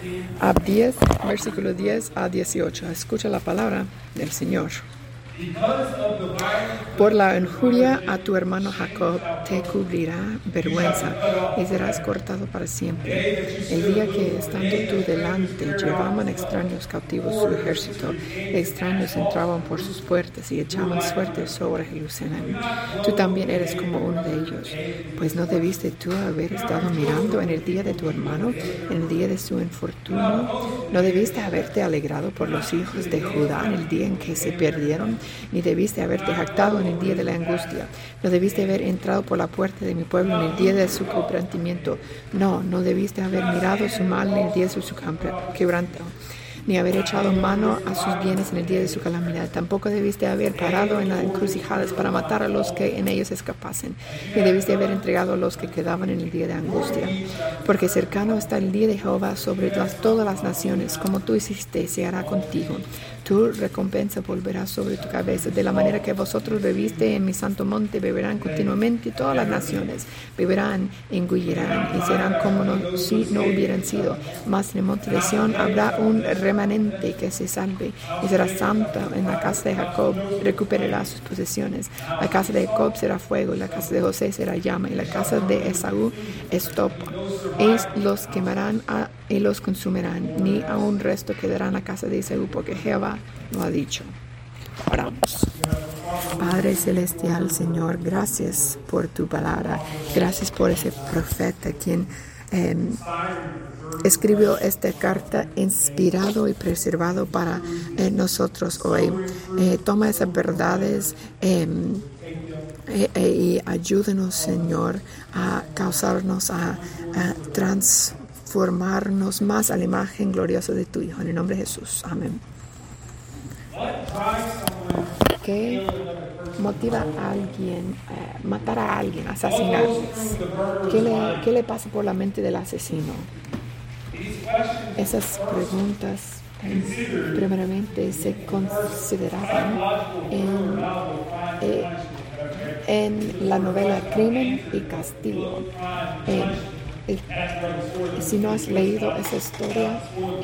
Abdías, versículo 10 a 18. Escucha la palabra del Señor. Por la injuria a tu hermano Jacob te cubrirá vergüenza y serás cortado para siempre. El día que, estando tú delante, llevaban extraños cautivos su ejército, extraños entraban por sus puertas y echaban suerte sobre Jerusalén. Tú también eres como uno de ellos, pues no debiste tú haber estado mirando en el día de tu hermano, en el día de su infortunio. No debiste haberte alegrado por los hijos de Judá en el día en que se perdieron, ni debiste haberte jactado en el día de la angustia. No debiste haber entrado por la puerta de mi pueblo en el día de su quebrantamiento. No debiste haber mirado su mal en el día de su quebranto, ni haber echado mano a sus bienes en el día de su calamidad. Tampoco debiste haber parado en las encrucijadas para matar a los que en ellos escapasen, ni debiste haber entregado a los que quedaban en el día de angustia. Porque cercano está el día de Jehová sobre todas las naciones, como tú hiciste, se hará contigo. Tu recompensa volverá sobre tu cabeza. De la manera que vosotros bebiste en mi santo monte, beberán continuamente todas las naciones. Beberán, engullirán y serán como si no hubieran sido. Mas en el monte de Sión habrá un remanente que se salve y será santa. En la casa de Jacob recuperará sus posesiones. La casa de Jacob será fuego, y la casa de José será llama, y la casa de Esaú estopa. Ellos los quemarán y los consumirán, ni a un resto quedará en la casa de Esaú, porque Jehová lo ha dicho. Oramos. Padre celestial, Señor, gracias por tu palabra. Gracias por ese profeta quien escribió esta carta inspirado y preservado para nosotros hoy. Toma esas verdades y ayúdenos, Señor, a causarnos a transformarnos más a la imagen gloriosa de tu Hijo. En el nombre de Jesús. Amén. ¿Qué motiva a alguien a matar a alguien, asesinarles? ¿Qué le pasa por la mente del asesino? Esas preguntas primeramente se consideraban en la novela Crimen y Castigo. Si no has leído esa historia,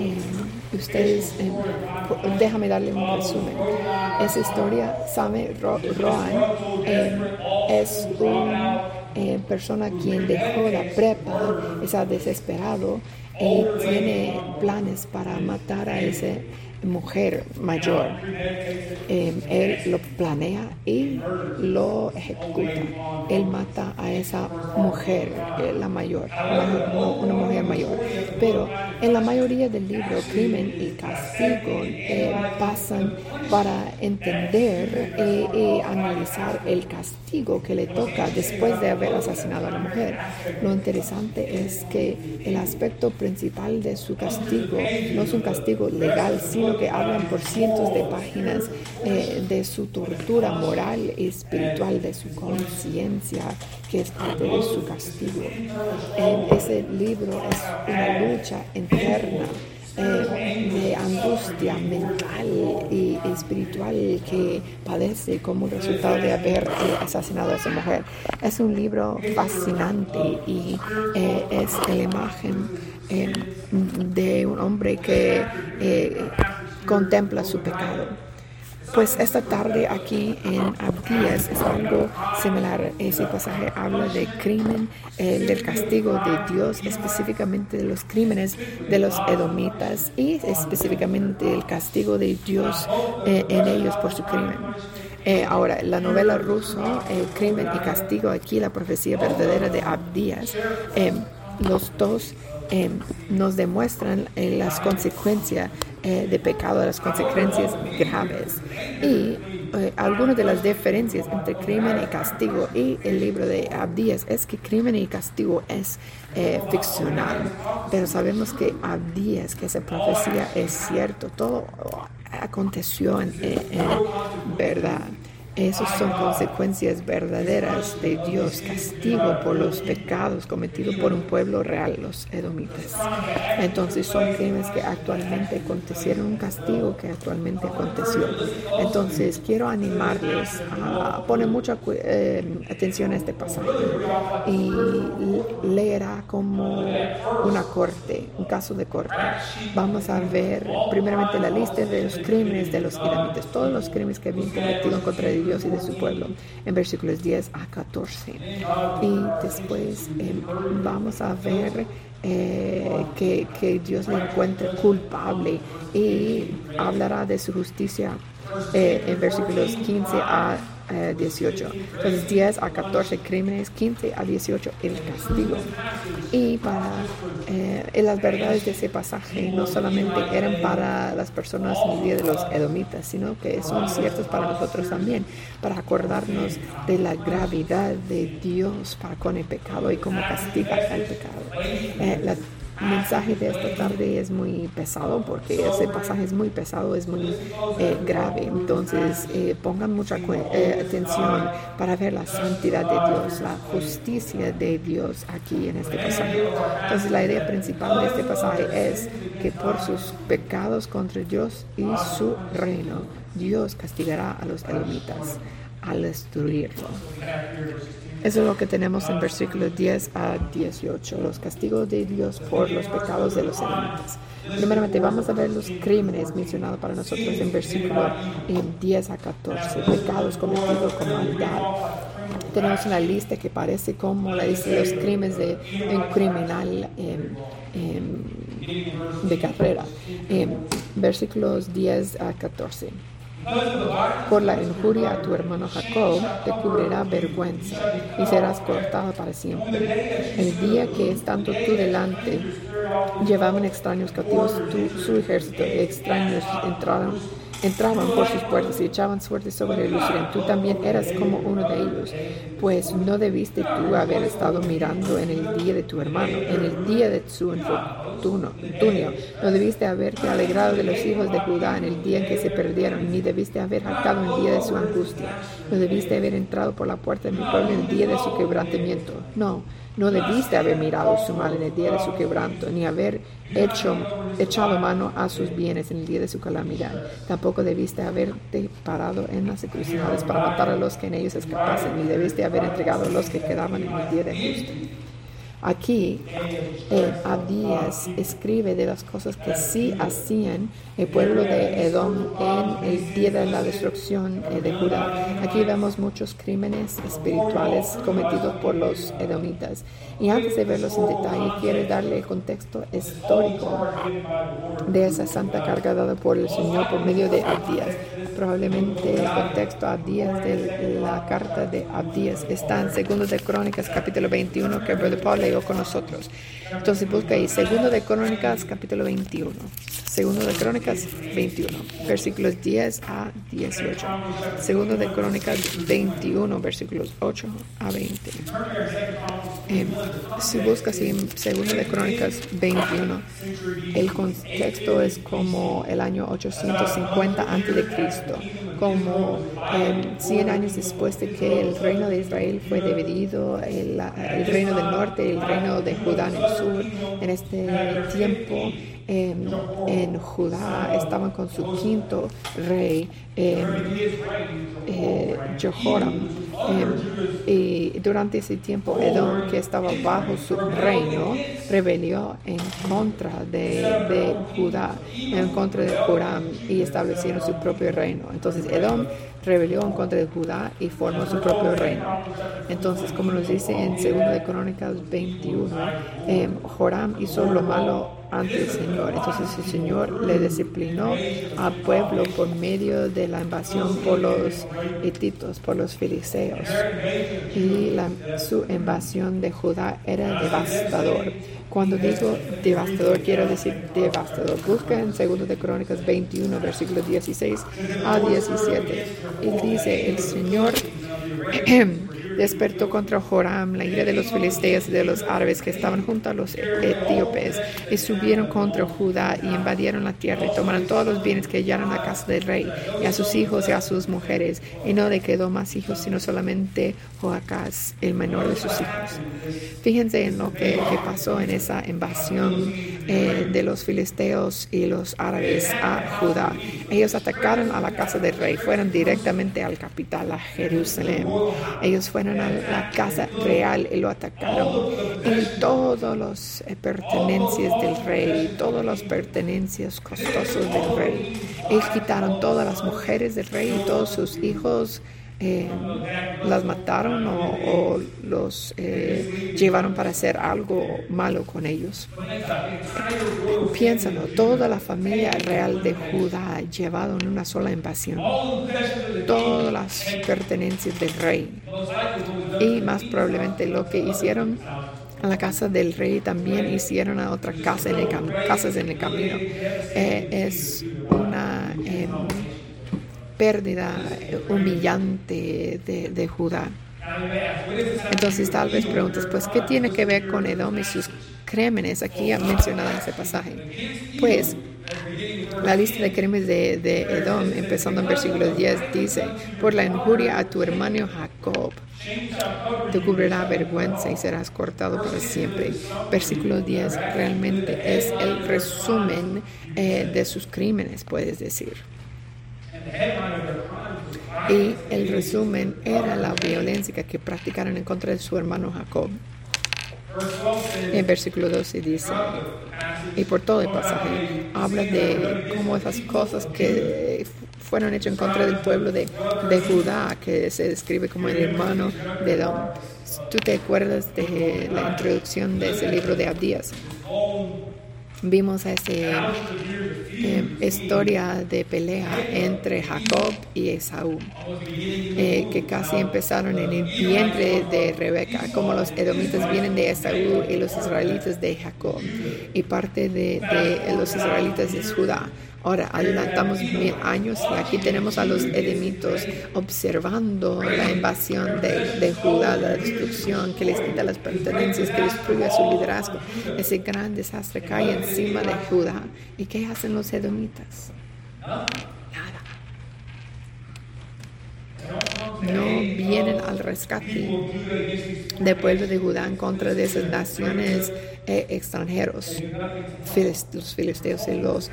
déjame darle un resumen. Esa historia, Sami Rohan es una persona quien dejó la prepa, está desesperado y tiene planes para matar a esa mujer mayor. Él lo planea y lo ejecuta. Él mata a esa mujer, la mayor, una mujer mayor. Pero en la mayoría del libro, Crimen y Castigo pasan para entender y analizar el castigo que le toca después de haber asesinado a la mujer. Lo interesante es que el aspecto principal de su castigo no es un castigo legal, sino que hablan por cientos de páginas de su tortura moral y espiritual, de su conciencia, que es parte de su castigo. Ese libro es una lucha interna de angustia mental y espiritual que padece como resultado de haber asesinado a esa mujer. Es un libro fascinante y es la imagen de un hombre que contempla su pecado. Pues esta tarde aquí en Abdías es algo similar. Ese pasaje habla de crimen, del castigo de Dios, específicamente de los crímenes de los edomitas y específicamente el castigo de Dios en ellos por su crimen. Ahora, la novela rusa, Crimen y Castigo, aquí la profecía verdadera de Abdías, los dos nos demuestran las consecuencias de pecado, las consecuencias graves. Y algunas de las diferencias entre Crimen y Castigo y el libro de Abdías es que Crimen y Castigo es ficcional, pero sabemos que Abdías, que esa profecía es cierto, todo aconteció en verdad. Esas son consecuencias verdaderas de Dios, castigo por los pecados cometidos por un pueblo real, los edomitas. Entonces son crímenes que actualmente acontecieron, un castigo que actualmente aconteció. Entonces quiero animarles a poner mucha atención a este pasaje y leerá como una corte, un caso de corte. Vamos a ver primeramente la lista de los crímenes de los edomitas, todos los crímenes que habían cometido en contra de Dios y de su pueblo, en versículos 10 a 14. Y después vamos a ver que Dios le encuentre culpable y hablará de su justicia en versículos 15 a 18. Entonces 10 a 14 crímenes, 15 a 18 el castigo. Y para las verdades de ese pasaje no solamente eran para las personas en el día de los edomitas, sino que son ciertas para nosotros también, para acordarnos de la gravedad de Dios para con el pecado y cómo castiga el pecado. El mensaje de esta tarde es muy pesado porque ese pasaje es muy pesado, es muy grave. Entonces pongan mucha atención para ver la santidad de Dios, la justicia de Dios aquí en este pasaje. Entonces la idea principal de este pasaje es que por sus pecados contra Dios y su reino, Dios castigará a los edomitas al destruirlo. Eso es lo que tenemos en versículos 10 a 18, los castigos de Dios por los pecados de los edomitas. Primeramente vamos a ver los crímenes mencionados para nosotros en versículos 10 a 14, pecados cometidos con maldad. Tenemos una lista que parece como la lista de los crímenes de un criminal de carrera. Versículos 10 a 14. Por la injuria a tu hermano Jacob te cubrirá vergüenza y serás cortado para siempre. El día que estando tú delante llevaban extraños cautivos su ejército, extraños entraban por sus puertas y echaban suerte sobre Jerusalén. Tú también eras como uno de ellos, pues no debiste tú haber estado mirando en el día de tu hermano, en el día de su infortunio. No debiste haberte alegrado de los hijos de Judá en el día en que se perdieron, ni debiste haber jactado en el día de su angustia. No debiste haber entrado por la puerta de mi pueblo en el día de su quebrantamiento. No debiste haber mirado su mal en el día de su quebranto, ni haber echado mano a sus bienes en el día de su calamidad. Tampoco debiste haberte parado en las encrucijadas para matar a los que en ellos escapasen, ni debiste haber entregado a los que quedaban en el día de angustia. Aquí Abdías escribe de las cosas que sí hacían el pueblo de Edom en el día de la destrucción de Judá. Aquí vemos muchos crímenes espirituales cometidos por los edomitas. Y antes de verlos en detalle, quiero darle el contexto histórico de esa santa carga dada por el Señor por medio de Abdías. Probablemente el contexto Abdías de la carta de Abdías está en 2 de Crónicas capítulo 21 que Brother Paul leyó con nosotros. Entonces busca ahí 2 de Crónicas capítulo 21. 2 de Crónicas 21, versículos 10 a 18. 2 de Crónicas 21, versículos 8 a 20. Si buscas en 2 de Crónicas 21, el contexto es como el año 850 a.C., como 100 años después de que el reino de Israel fue dividido, el reino del norte y el reino de Judá en el sur. En este tiempo en Judá estaban con su quinto rey, Jehoram, y durante ese tiempo Edom, que estaba bajo su reino, rebelió en contra de Judá, en contra de Joram, y establecieron su propio reino. Entonces Edom rebelió en contra de Judá y formó su propio reino. Entonces, como nos dice en 2 de Crónicas 21, Joram hizo lo malo ante el Señor. Entonces el Señor le disciplinó al pueblo por medio de la invasión por los hititos, por los filisteos. Y su invasión de Judá era devastador. Cuando digo devastador, quiero decir devastador. Busca en 2 de Crónicas 21, versículos 16 a 17. Y dice, el Señor despertó contra Joram la ira de los filisteos y de los árabes que estaban junto a los etíopes, y subieron contra Judá y invadieron la tierra y tomaron todos los bienes que hallaron a casa del rey, y a sus hijos y a sus mujeres, y no le quedó más hijos sino solamente Joacás, el menor de sus hijos. Fíjense en lo que pasó en esa invasión de los filisteos y los árabes a Judá. Ellos atacaron a la casa del rey, fueron directamente al capital, a Jerusalén. Ellos fueron fueron a la casa real y lo atacaron. Y todos los pertenencias del rey, todas las pertenencias costosas del rey. Y quitaron todas las mujeres del rey y todos sus hijos. Las mataron o los llevaron para hacer algo malo con ellos. Piénsalo, toda la familia real de Judá llevado en una sola invasión, todas las pertenencias del rey, y más probablemente lo que hicieron a la casa del rey también hicieron a otras casas en el camino. Es una pérdida humillante de Judá. Entonces tal vez preguntas, pues, ¿qué tiene que ver con Edom y sus crímenes aquí mencionado en ese pasaje? Pues la lista de crímenes de Edom, empezando en versículo 10, dice: por la injuria a tu hermano Jacob te cubrirá vergüenza y serás cortado para siempre. Versículo 10 realmente es el resumen de sus crímenes, puedes decir. Y el resumen era la violencia que practicaron en contra de su hermano Jacob. En versículo 12 dice, y por todo el pasaje, habla de cómo esas cosas que fueron hechas en contra del pueblo de Judá, que se describe como el hermano de Edom. ¿Tú te acuerdas de la introducción de ese libro de Abdías? Vimos esa historia de pelea entre Jacob y Esaú, que casi empezaron en el vientre de Rebeca, como los edomitas vienen de Esaú y los israelitas de Jacob, y parte de los israelitas es Judá. Ahora adelantamos 1000 años y aquí tenemos a los edomitas observando la invasión de Judá, la destrucción que les quita las pertenencias, que destruye su liderazgo. Ese gran desastre cae encima de Judá. ¿Y qué hacen los edomitas? Nada. No vienen al rescate del pueblo de Judá en contra de esas naciones extranjeros, los filisteos y los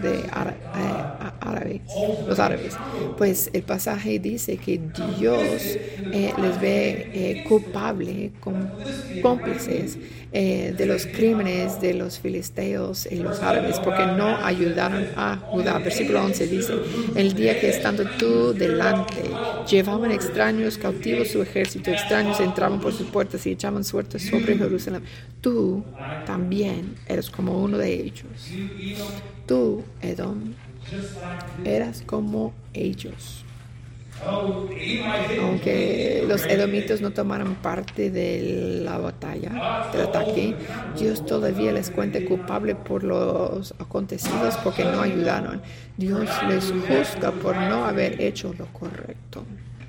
árabes. Pues el pasaje dice que Dios les ve culpable, cómplices de los crímenes de los filisteos y los árabes, porque no ayudaron a Judá. Versículo 11 dice: el día que estando tú delante, llevaban extraños cautivos su ejército, extraños entraban por sus puertas y echaban suertes sobre Jerusalén. Tú también eres como uno de ellos. Tú, Edom, eras como ellos. Aunque los edomitas no tomaron parte de la batalla, del ataque, Dios todavía les cuenta culpable por los acontecidos porque no ayudaron. Dios les juzga por no haber hecho lo correcto.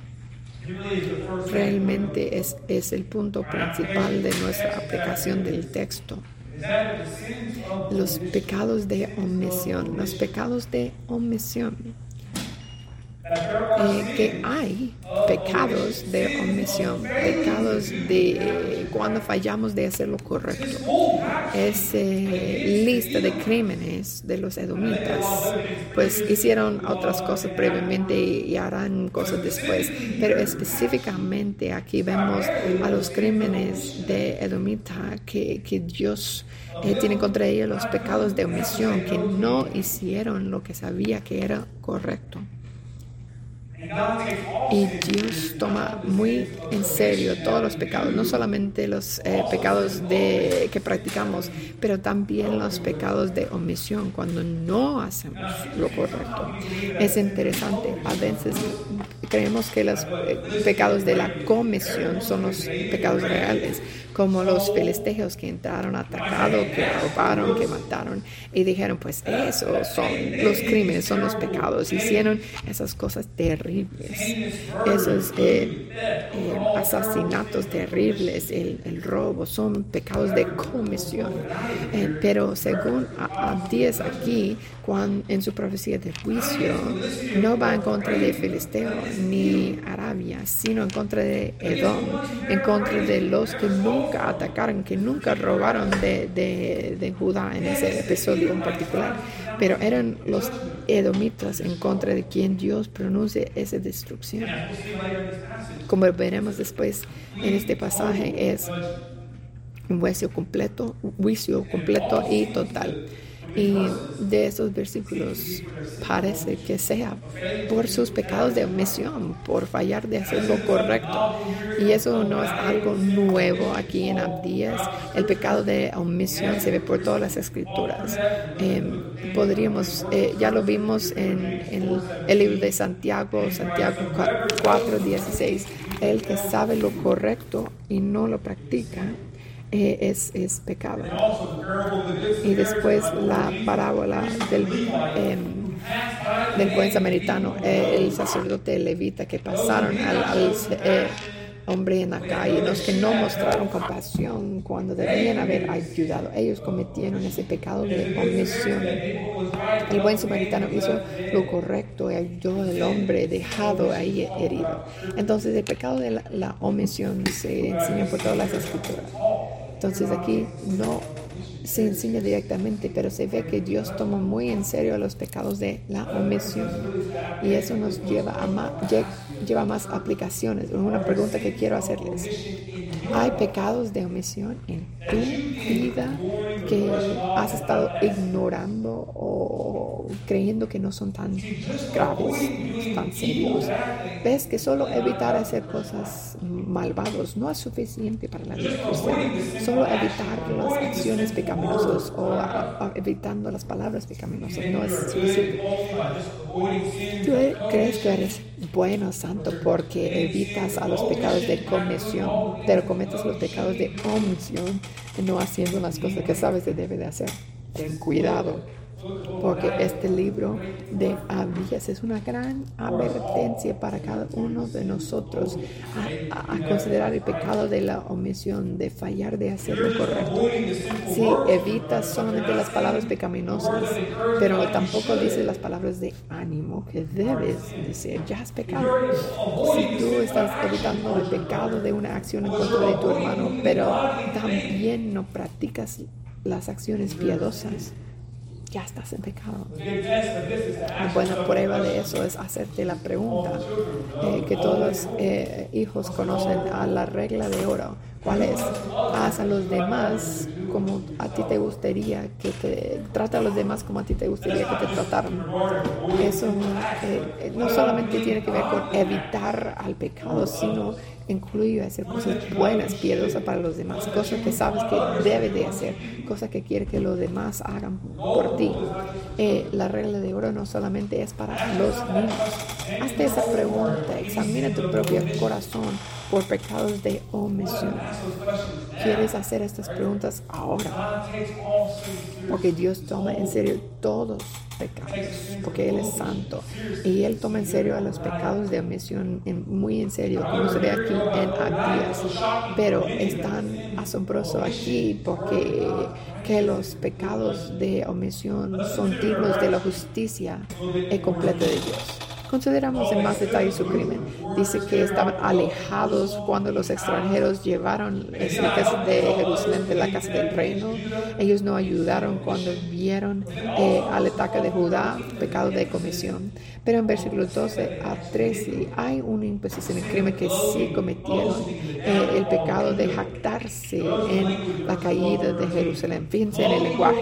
Realmente es el punto principal de nuestra aplicación del texto. Los pecados de omisión. Que hay pecados de omisión, pecados de cuando fallamos de hacer lo correcto. Esa lista de crímenes de los edomitas, pues hicieron otras cosas previamente y harán cosas después, pero específicamente aquí vemos a los crímenes de edomita que Dios tiene contra ellos, los pecados de omisión, que no hicieron lo que sabía que era correcto. Y Dios toma muy en serio todos los pecados, no solamente los pecados que practicamos, pero también los pecados de omisión cuando no hacemos lo correcto. Es interesante, a veces creemos que los pecados de la comisión son los pecados reales, como los filisteos que entraron atacados, que robaron, que mataron, y dijeron, pues esos son los crímenes, son los pecados. Hicieron esas cosas terribles, esos asesinatos terribles, el robo, son pecados de comisión. Pero según Abdías aquí, en su profecía de juicio, no va en contra de Filisteo ni Arabia, sino en contra de Edom, en contra de los que no nunca atacaron, que nunca robaron de Judá en ese episodio en particular, pero eran los edomitas en contra de quien Dios pronuncia esa destrucción. Como veremos después en este pasaje, es un juicio completo y total. Y de esos versículos parece que sea por sus pecados de omisión, por fallar de hacer lo correcto. Y eso no es algo nuevo aquí en Abdías. El pecado de omisión se ve por todas las escrituras. Ya lo vimos en el libro de Santiago 4:16. El que sabe lo correcto y no lo practica, es pecado. Y después la parábola del buen samaritano, el sacerdote levita, que pasaron al hombre en la calle, los que no mostraron compasión cuando debían haber ayudado. Ellos cometieron ese pecado de omisión. El buen samaritano hizo lo correcto y ayudó al hombre dejado ahí herido. Entonces el pecado de la omisión se enseña por todas las escrituras. Entonces aquí no se enseña directamente, pero se ve que Dios toma muy en serio los pecados de la omisión, y eso nos lleva más aplicaciones. Una pregunta que quiero hacerles: ¿hay pecados de omisión en tu vida que has estado ignorando o creyendo que no son tan graves, tan serios? ¿Ves que solo evitar hacer cosas malvadas no es suficiente para la vida cristiana? Solo evitar las acciones pecaminosas o evitando las palabras pecaminosas no es suficiente. ¿Tú crees que eres bueno, santo, porque evitas a los pecados de comisión, pero cometes los pecados de omisión, no haciendo las cosas que sabes que debe de hacer? Ten cuidado, porque este libro de Abdías es una gran advertencia para cada uno de nosotros a considerar el pecado de la omisión, de fallar de hacer lo correcto. Si evitas solamente las palabras pecaminosas, pero tampoco dices las palabras de ánimo que debes decir, ya has pecado. Si tú estás evitando el pecado de una acción en contra de tu hermano, pero también no practicas las acciones piadosas, ya estás en pecado. Una buena prueba de eso es hacerte la pregunta que todos los hijos conocen, a la regla de oro. ¿Cuál es? Haz a los demás como a ti te gustaría trata a los demás como a ti te gustaría que te trataran. Eso no solamente tiene que ver con evitar al pecado, sino incluye hacer cosas buenas, piadosas para los demás, cosas que sabes que debes de hacer, cosas que quieres que los demás hagan por ti. La regla de oro no solamente es para los niños. Hazte esa pregunta, examina tu propio corazón por pecados de omisión. ¿Quieres hacer estas preguntas ahora? Porque Dios toma en serio todos pecados, porque Él es santo y Él toma en serio a los pecados de omisión muy en serio, como se ve aquí en Abdías. Pero es tan asombroso aquí porque que los pecados de omisión son dignos de la justicia completa de Dios. Consideramos en más detalle su crimen. Dice que estaban alejados cuando los extranjeros llevaron las riquezas de Jerusalén de la casa del reino. Ellos no ayudaron cuando vieron al ataque de Judá, pecado de comisión. Pero en versículos 12 a 13 hay una imposición en el crimen que sí cometieron, el pecado de jactarse en la caída de Jerusalén. Fíjense en el lenguaje.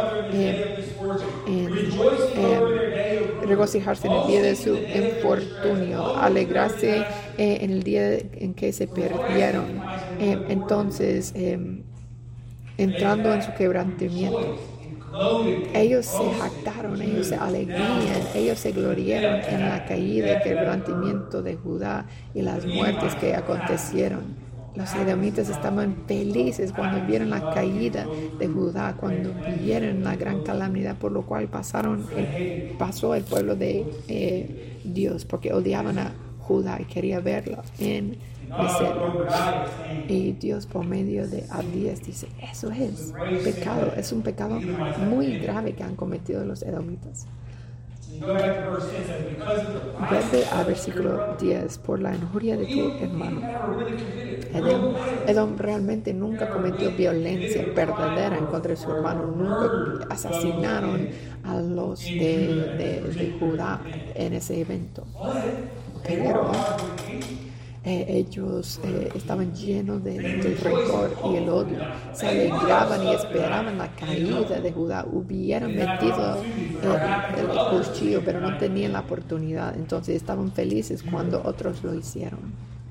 Regocijarse en el día de su infortunio, alegrarse en el día en que se perdieron. Entonces, entrando en su quebrantamiento, ellos se jactaron, ellos se alegrían, ellos se gloriaron en la caída y quebrantamiento de Judá y las muertes que acontecieron. Los edomitas estaban felices cuando vieron la caída de Judá, cuando vieron la gran calamidad por lo cual pasó el pueblo de Dios, porque odiaban a Judá y querían verlo en miseria. Y Dios, por medio de Abdías, dice: eso es pecado, es un pecado muy grave que han cometido los edomitas. Vuelve al versículo 10, por la injuria de tu hermano. Edom realmente nunca cometió violencia verdadera en contra de su hermano, nunca asesinaron a los de Judá en ese evento. Pero ellos estaban llenos del rencor y el odio. Se alegraban y esperaban la caída de Judá. Hubieran metido el cuchillo, pero no tenían la oportunidad. Entonces estaban felices cuando otros lo hicieron.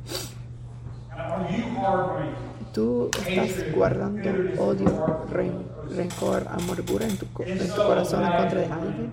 Tú estás guardando odio, rencor, amargura en tu corazón en contra de alguien.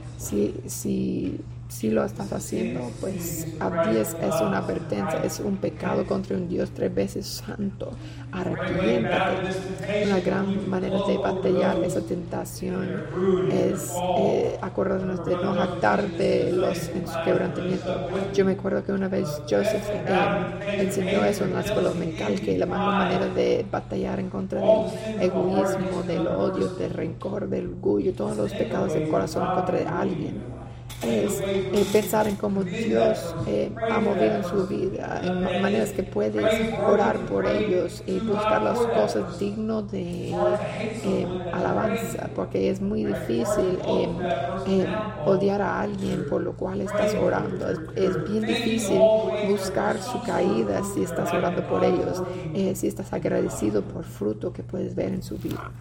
Si lo estás haciendo, pues Abdías es una advertencia, es un pecado contra un Dios 3 veces santo. Arrepiéntate. Una gran manera de batallar esa tentación es acordarnos de no jactar de los en su quebrantamiento. Yo me acuerdo que una vez Joseph enseñó eso en la escuela dominical, que la mejor manera de batallar en contra del egoísmo, del odio, del rencor, del orgullo, todos los pecados del corazón en contra de alguien, es pensar en cómo Dios ha movido en su vida, en maneras que puedes orar por ellos y buscar las cosas dignas de alabanza, porque es muy difícil odiar a alguien por lo cual estás orando. Es bien difícil buscar su caída si estás orando por ellos, si estás agradecido por fruto que puedes ver en su vida.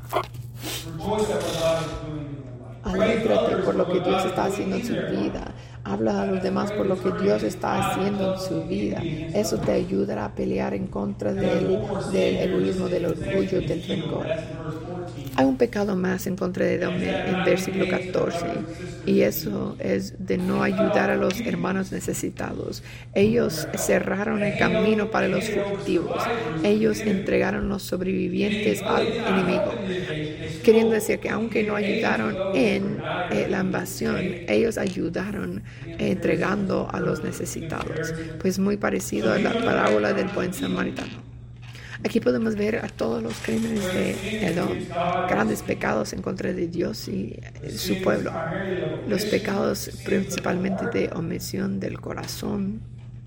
Alégrate por lo que Dios está haciendo en su vida. Habla a los demás por lo que Dios está haciendo en su vida. Eso te ayudará a pelear en contra del egoísmo, del orgullo, del rencor. Hay un pecado más en contra de Edom en versículo 14, y eso es de no ayudar a los hermanos necesitados. Ellos cerraron el camino para los fugtivos. Ellos entregaron los sobrevivientes al enemigo. Queriendo decir que aunque no ayudaron en la invasión, ellos ayudaron entregando a los necesitados. Pues muy parecido a la parábola del buen samaritano. Aquí podemos ver a todos los crímenes de Edom, grandes pecados en contra de Dios y su pueblo. Los pecados principalmente de omisión del corazón.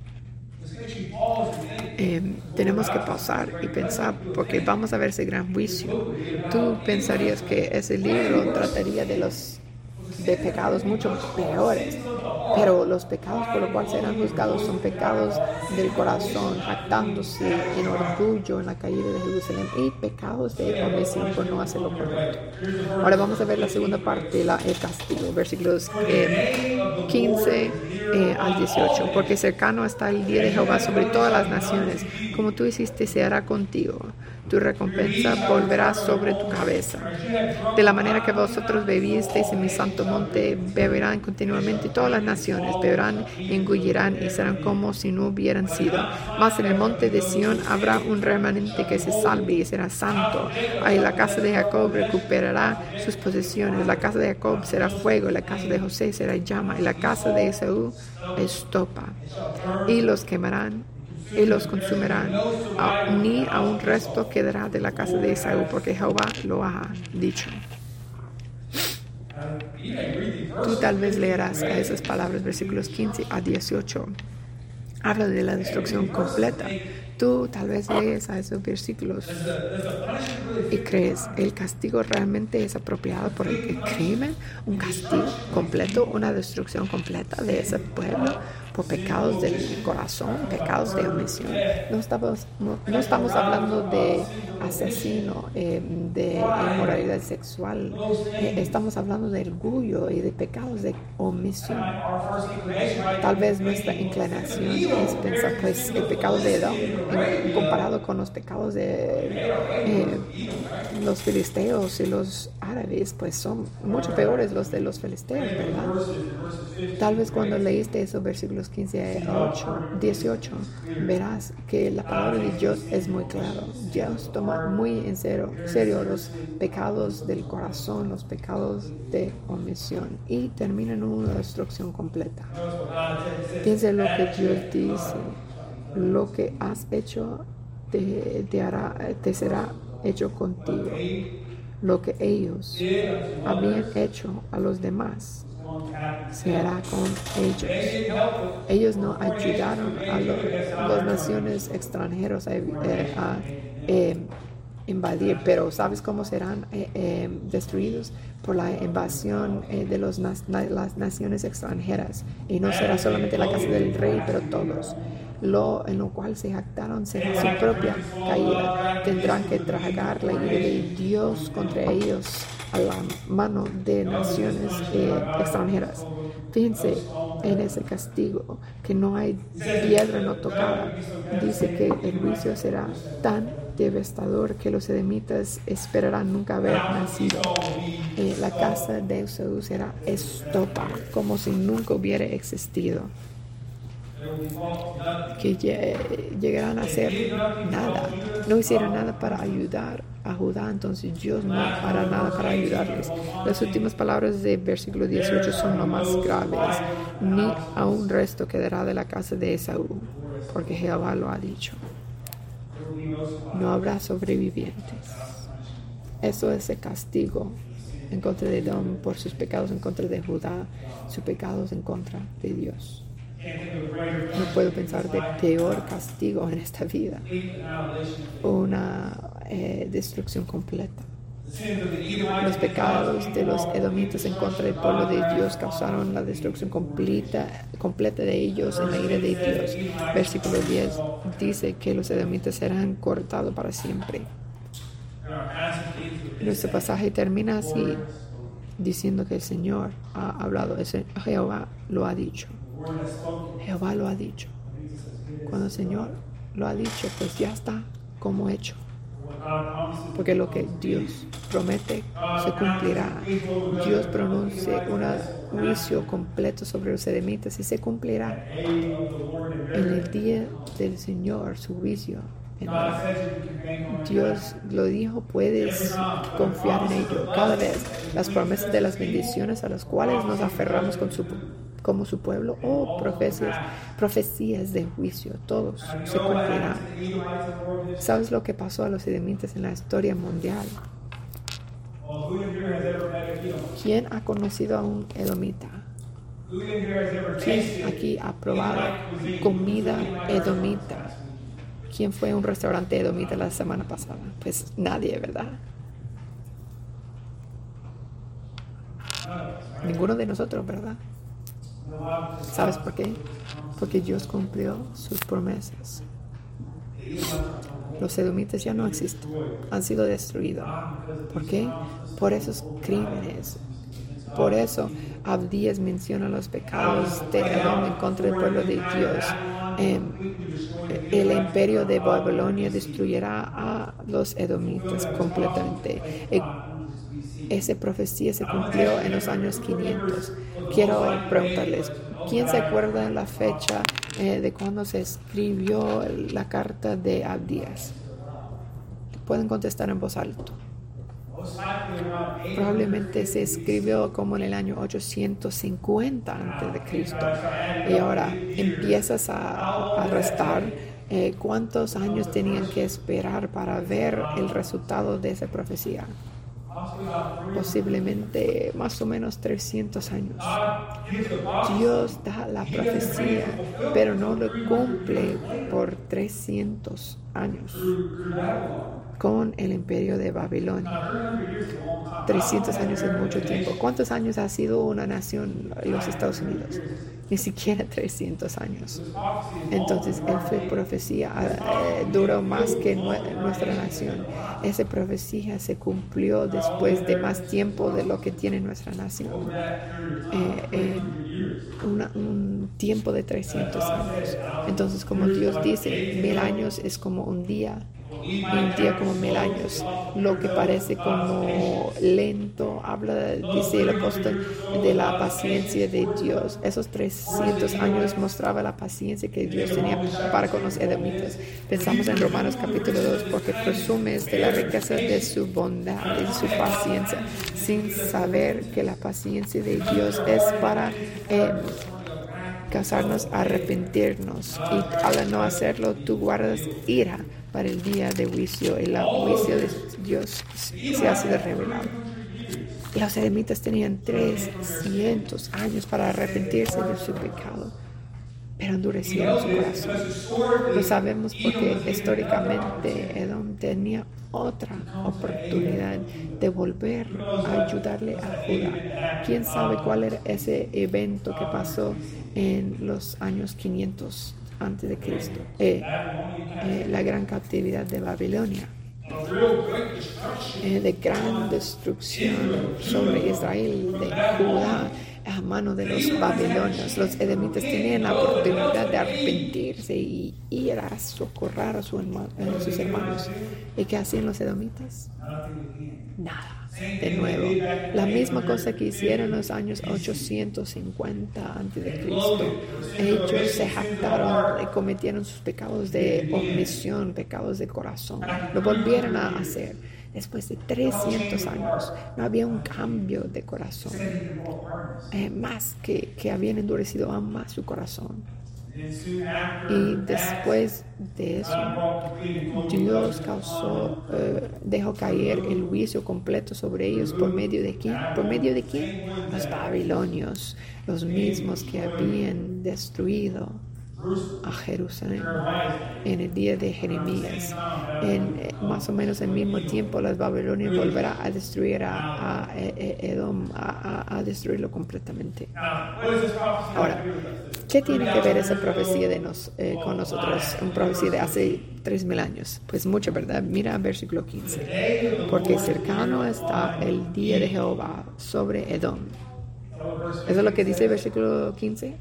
Tenemos que pausar y pensar, porque vamos a ver ese gran juicio. Tú pensarías que ese libro trataría de pecados mucho peores, pero los pecados por los cuales serán juzgados son pecados del corazón, jactándose en orgullo en la caída de Jerusalén, y pecados de omisión por no hacer lo correcto. Ahora vamos a ver la segunda parte, el castigo, versículos 15 al 18. Porque cercano está el día de Jehová sobre todas las naciones. Como tú hiciste, se hará contigo. Tu recompensa volverá sobre tu cabeza. De la manera que vosotros bebisteis en mi santo monte, beberán continuamente todas las naciones, beberán, engullirán y serán como si no hubieran sido. Mas en el monte de Sión habrá un remanente que se salve y será santo. Ahí la casa de Jacob recuperará sus posesiones. La casa de Jacob será fuego, la casa de José será llama, y la casa de Esaú estopa. Y los quemarán y los consumirán. Ni a un resto quedará de la casa de Esaú, porque Jehová lo ha dicho. Tú tal vez leerás a esas palabras, versículos 15 a 18. Habla de la destrucción completa. Tú tal vez lees a esos versículos y crees, ¿el castigo realmente es apropiado por el crimen? ¿Un castigo completo, una destrucción completa de ese pueblo por pecados del corazón, pecados de omisión? No estamos hablando de asesino, de inmoralidad sexual. Estamos hablando de orgullo y de pecados de omisión. Tal vez nuestra inclinación es pensar, pues el pecado de Edom, comparado con los pecados de los filisteos y los árabes, pues son mucho peores los de los filisteos, ¿verdad? Tal vez cuando leíste esos versículos 15 a 18, verás que la palabra de Dios es muy clara. Dios toma muy en serio los pecados del corazón, los pecados de omisión, y termina en una destrucción completa. Piensa lo que Dios dice. Lo que has hecho te será hecho contigo. Lo que ellos habían hecho a los demás se hará con ellos. Ellos no ayudaron a las naciones extranjeras a invadir, pero ¿sabes cómo serán destruidos? Por la invasión de las naciones extranjeras. Y no será solamente la casa del rey, pero todos. En lo cual se jactaron será su propia caída. Tendrán que tragar la ira de Dios contra ellos a la mano de naciones extranjeras. Fíjense en ese castigo, que no hay piedra no tocada. Dice que el juicio será tan devastador que los edomitas esperarán nunca haber nacido. La casa de Esaú será estopa, como si nunca hubiera existido. Que llegarán a hacer nada. No hicieron nada para ayudar a Judá, entonces Dios no hará nada para ayudarles. Las últimas palabras del versículo 18 son lo más graves. Ni a un resto quedará de la casa de Esaú, porque Jehová lo ha dicho. No habrá sobrevivientes. Eso es el castigo en contra de Edom por sus pecados en contra de Judá, sus pecados en contra de Dios. No puedo pensar de peor castigo en esta vida. Una destrucción completa. Los pecados de los edomitas en contra del pueblo de Dios causaron la destrucción completa de ellos en la ira de Dios. Versículo 10 dice que los edomitas serán cortados para siempre. Nuestro pasaje termina así, diciendo que el Señor ha hablado. Jehová lo ha dicho. Jehová lo ha dicho. Cuando el Señor lo ha dicho, pues ya está como hecho. Porque lo que Dios promete se cumplirá. Dios pronuncia un juicio completo sobre los edomitas y se cumplirá. En el día del Señor, su juicio. Dios lo dijo, puedes confiar en ello. Cada vez las promesas de las bendiciones a las cuales nos aferramos como su pueblo o profecías de juicio, todos se cumplirán. ¿Sabes lo que pasó a los edomitas en la historia mundial? ¿Quién ha conocido a un edomita? ¿Quién aquí ha probado comida edomita? ¿Quién fue a un restaurante edomita la semana pasada? Pues nadie, ¿verdad? Ninguno de nosotros, ¿verdad? ¿Sabes por qué? Porque Dios cumplió sus promesas. Los edomitas ya no existen, han sido destruidos. ¿Por qué? Por esos crímenes. Por eso Abdías menciona los pecados de Edom en contra del pueblo de Dios. El imperio de Babilonia destruirá a los edomitas completamente. Esa profecía se cumplió en los años 500. Quiero preguntarles, ¿quién se acuerda de la fecha de cuando se escribió la carta de Abdías? Pueden contestar en voz alta. Probablemente se escribió como en el año 850 a.C. Y ahora empiezas a restar cuántos años tenían que esperar para ver el resultado de esa profecía. Posiblemente más o menos 300 años. Dios da la profecía, pero no lo cumple por 300 años con el imperio de Babilonia. 300 años es mucho tiempo. ¿Cuántos años ha sido una nación los Estados Unidos? Ni siquiera 300 años. Entonces, esa profecía duró más que nuestra nación. Esa profecía se cumplió después de más tiempo de lo que tiene nuestra nación. Un tiempo de 300 años. Entonces, como Dios dice, 1000 años es como un día. Y un día como 1000 años. Lo que parece como lento, dice el apóstol, de la paciencia de Dios. Esos 300 años mostraba la paciencia que Dios tenía para con los edomitas. Pensamos en Romanos capítulo 2, porque presumes de la riqueza de su bondad y de su paciencia, sin saber que la paciencia de Dios es para causarnos arrepentirnos, y al no hacerlo tú guardas ira para el día de juicio, y el juicio Dios se ha sido revelado. Y los edomitas tenían 300 años para arrepentirse de su pecado, pero endurecieron su corazón. Lo sabemos porque históricamente Edom tenía otra oportunidad de volver a ayudarle a Judá. ¿Quién sabe cuál era ese evento que pasó en los años 500 antes de Cristo? La gran cautividad de Babilonia. De gran destrucción sobre Israel, de Judá, a mano de los babilonios. Los edomitas tenían la oportunidad de arrepentirse y ir a socorrer a sus hermanos. ¿Y qué hacían los edomitas? Nada. De nuevo, la misma cosa que hicieron en los años 850 a.C. Ellos se jactaron y cometieron sus pecados de omisión, pecados de corazón. Lo volvieron a hacer. Después de 300 años, no había un cambio de corazón. Más que habían endurecido aún más su corazón. Y después de eso, Dios dejó caer el juicio completo sobre ellos. ¿Por medio de quién? ¿Por medio de quién? Los babilonios, los mismos que habían destruido a Jerusalén en el día de Jeremías. Más o menos el mismo tiempo, los babilonios volverán a destruir a Edom, a destruirlo completamente. Ahora, ¿qué tiene que ver esa profecía con nosotros? Una profecía de hace 3,000 años. Pues mucho, ¿verdad? Mira versículo 15. Porque cercano está el día de Jehová sobre Edom. ¿Eso es lo que dice el versículo 15?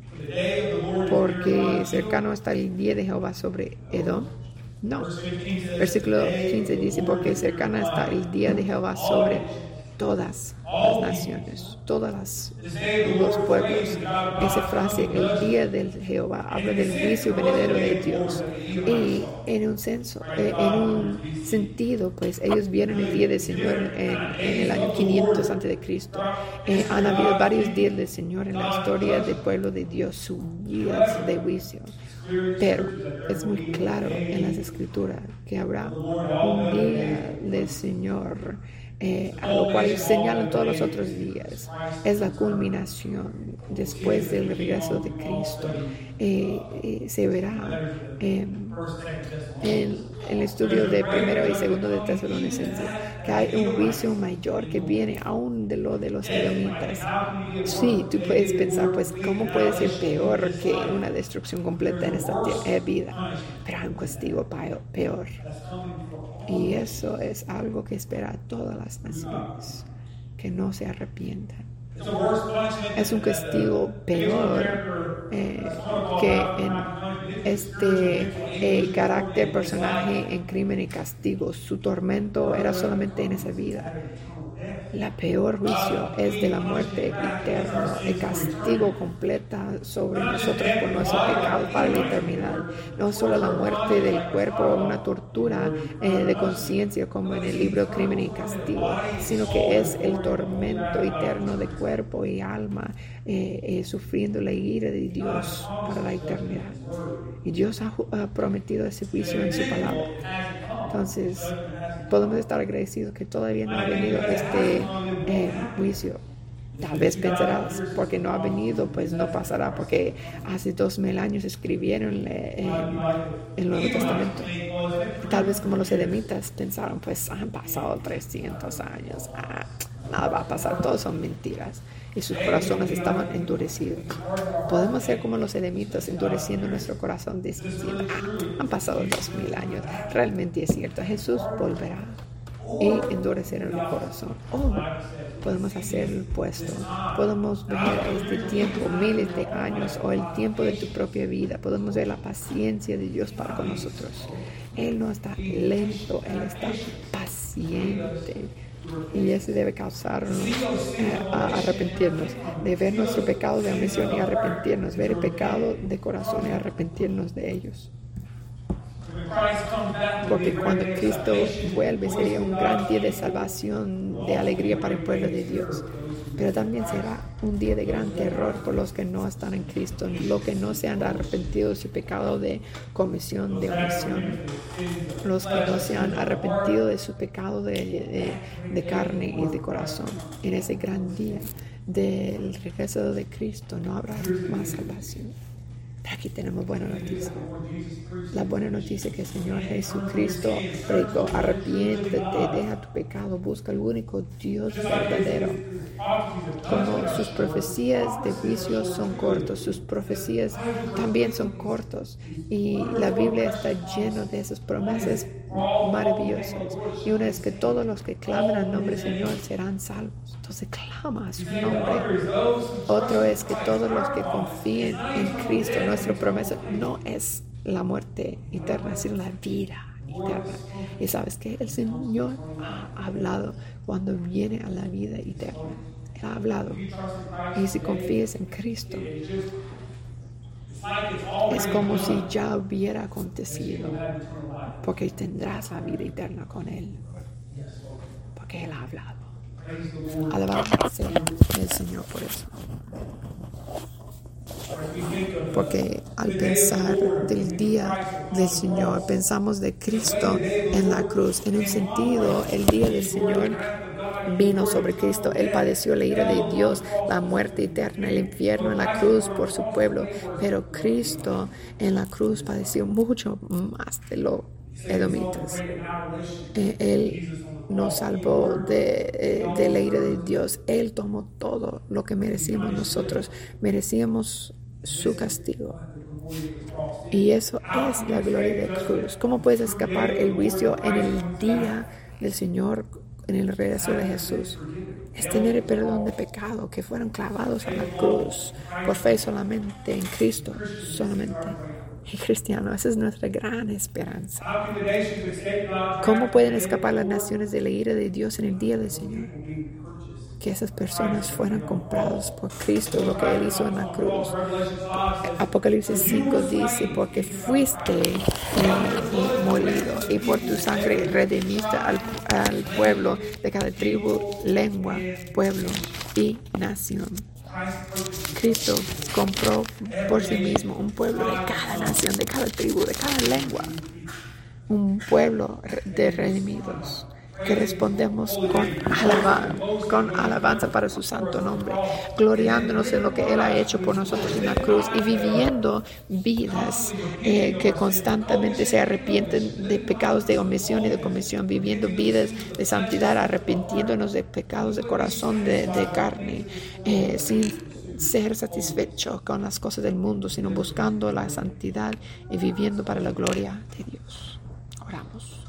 Porque cercano está el día de Jehová sobre Edom. No. Versículo 15 dice, porque cercano está el día de Jehová sobre todas las naciones, todos los pueblos. Esa frase, el día de Jehová, habla del juicio venidero de Dios. Y en un sentido, pues ellos vieron el día del Señor en el año 500 a.C. Han habido varios días del Señor en la historia del pueblo de Dios, sus días de juicio. Pero es muy claro en las Escrituras que habrá un día del Señor, a lo cual señalan todos los otros días. Es la culminación después del regreso de Cristo. Se verá en el estudio de primero y segundo de Tesalonicenses que hay un juicio mayor que viene aún de lo de los edomitas. Sí, tú puedes pensar, pues, ¿cómo puede ser peor que una destrucción completa en esta vida? Pero hay un castigo peor. Y eso es algo que espera a todas las naciones, que no se arrepientan. Es un castigo peor que en este carácter, personaje en crimen y castigo. Su tormento era solamente en esa vida. La peor juicio es de la muerte eterna, el castigo completa sobre nosotros por nuestro pecado para la eternidad. No solo la muerte del cuerpo o una tortura de conciencia como en el libro Crimen y Castigo, sino que es el tormento eterno de cuerpo y alma, sufriendo la ira de Dios para la eternidad. Y Dios ha prometido ese juicio en su palabra. Entonces, podemos estar agradecidos que todavía no ha venido este juicio. Tal vez pensarás, porque no ha venido, pues no pasará, porque hace 2,000 años escribieron el Nuevo Testamento. Tal vez como los edomitas pensaron, pues han pasado 300 años, nada va a pasar, todos son mentiras. Y sus corazones estaban endurecidos. Podemos ser como los edomitas, endureciendo nuestro corazón, diciendo, han pasado 2,000 años. Realmente es cierto, Jesús volverá y endurecerá el corazón. O podemos hacer el opuesto. Podemos ver este tiempo, miles de años, o el tiempo de tu propia vida. Podemos ver la paciencia de Dios para con nosotros. Él no está lento, Él está paciente. Y eso debe causarnos a arrepentirnos, de ver nuestro pecado de omisión y arrepentirnos, ver el pecado de corazón y arrepentirnos de ellos. Porque cuando Cristo vuelve sería un gran día de salvación, de alegría para el pueblo de Dios. pero también será un día de gran terror por los que no están en Cristo, los que no se han arrepentido de su pecado de comisión, de omisión, los que no se han arrepentido de su pecado de carne y de corazón. En ese gran día del regreso de Cristo no habrá más salvación. Pero aquí tenemos buena noticia. La buena noticia que el Señor Jesucristo predicó: arrepiéntete, deja tu pecado, busca al único Dios verdadero. Como sus profecías de juicio son cortos, sus profecías también son cortos. Y la Biblia está llena de esas promesas maravillosas. Y una es que todos los que claman al nombre del Señor serán salvos. Entonces clama a su nombre. Otro es que todos los que confíen en Cristo, nuestra promesa no es la muerte eterna, sino la vida eterna. Y sabes que el Señor ha hablado cuando viene a la vida eterna. Él ha hablado. Y si confías en Cristo, es como si ya hubiera acontecido, porque tendrás la vida eterna con Él, porque Él ha hablado. Alabado sea el Señor por eso. Porque al pensar del día del Señor, pensamos de Cristo en la cruz. En un sentido, el día del Señor vino sobre Cristo. Él padeció la ira de Dios, la muerte eterna, el infierno en la cruz por su pueblo. Pero Cristo en la cruz padeció mucho más de lo edomitas. Él nos salvó de la ira de Dios. Él tomó todo lo que merecíamos nosotros. Merecíamos su castigo. Y eso es la gloria de la cruz. ¿Cómo puedes escapar el juicio en el día del Señor, en el regreso de Jesús? Es tener el perdón de pecado, que fueron clavados a la cruz por fe solamente en Cristo, solamente. Y cristiano, esa es nuestra gran esperanza. ¿Cómo pueden escapar las naciones de la ira de Dios en el día del Señor? Que esas personas fueran compradas por Cristo, lo que Él hizo en la cruz. Apocalipsis 5 dice: porque fuiste molido y por tu sangre redimiste al pueblo de cada tribu, lengua, pueblo y nación. Cristo compró por sí mismo un pueblo de cada nación, de cada tribu, de cada lengua. Un pueblo de redimidos, que respondemos con alabanza para su santo nombre, gloriándonos en lo que Él ha hecho por nosotros en la cruz y viviendo vidas que constantemente se arrepienten de pecados de omisión y de comisión, viviendo vidas de santidad, arrepintiéndonos de pecados de corazón, de carne, sin ser satisfecho con las cosas del mundo, sino buscando la santidad y viviendo para la gloria de Dios. Oramos.